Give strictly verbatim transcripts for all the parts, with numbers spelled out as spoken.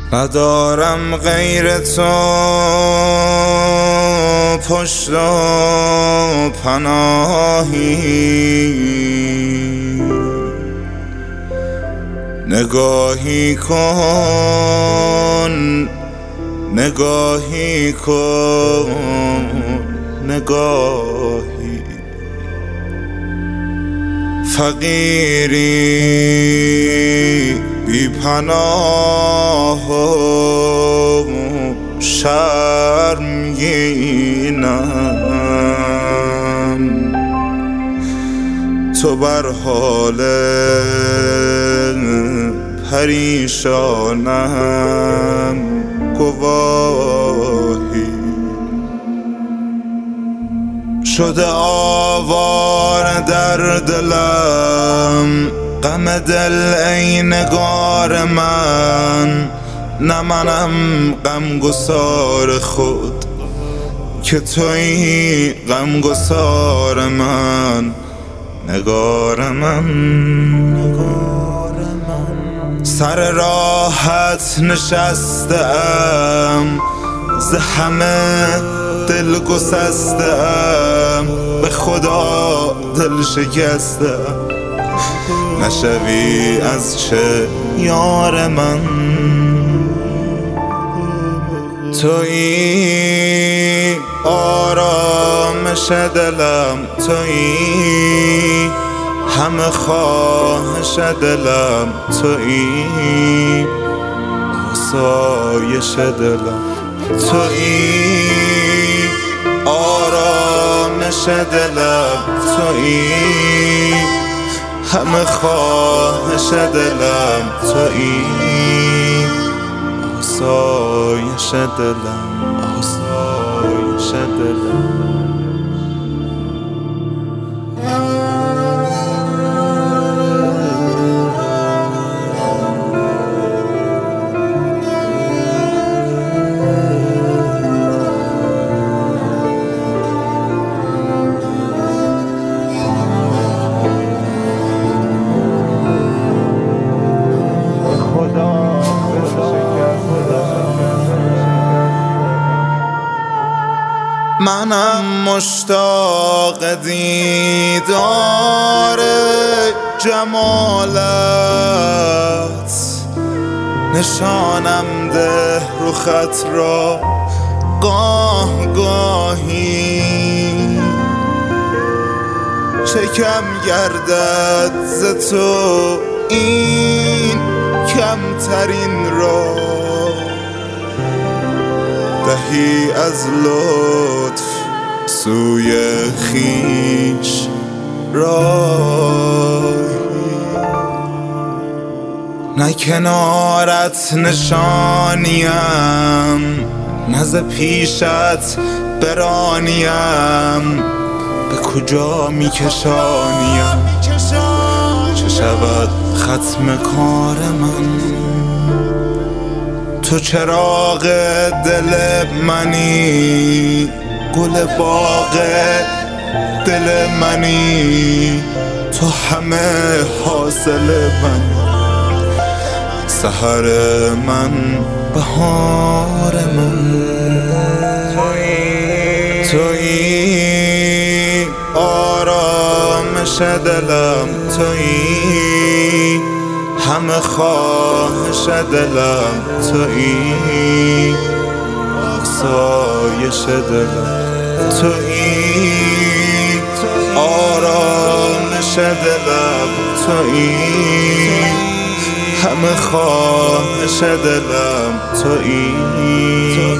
ندارم غیر تو پشت و پناهی، نگاهی کن نگاهی کن نگاهی، فقیری بی پناه و شرمگینم، تو بر حال پریشانم گواهی. شده آوار در دلم غم دل ای نگار من، نه منم غمگسار خود که تویی غمگسار من. نگار من نگار من، سر راحت نشستم، ز همه دل گسستم، به خدا دل شکستم، نشوی از چه یار من. تویی آرامش دلم، تویی همه خواهش دلم، تویی آسایش دلم، تویی آرامش دلم، تویی همه خواهش دلم، تویی آسایش دلم، آسایش دلم. منم مشتاق دیدار جمالت، نشانم ده رخت را گاه گاهی، چه کم گردد ز تو این کمترین را، دهی از لطف سوی خویش راهی. نه کنارت نشانیم، نه ز پیشت برانیم، به کجا می کشانیم، چه شود ختم کار من. تو چراغ دل منی، گل باغ دل منی، تو همه حاصل من، سحر من بهار من. تویی آرامش دلم، تویی همه خواهش دلم، تویی آسایش دلم، تویی آرامش دلم، تویی همه خواهش دلم، تویی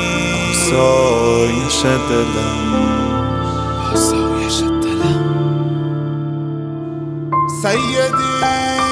آسایش دلم، آسایش دلم. سیدی